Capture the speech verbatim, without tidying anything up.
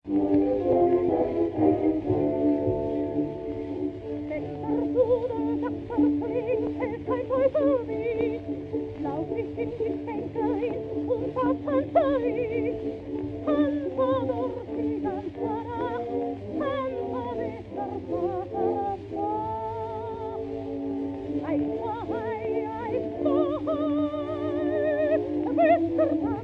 Lauf ich in die Schenkein und auf Tanzei, Tanza durch die ganze Nacht, Tanza bis der Vater wach. Ei, zwei, ei, zwei, bis der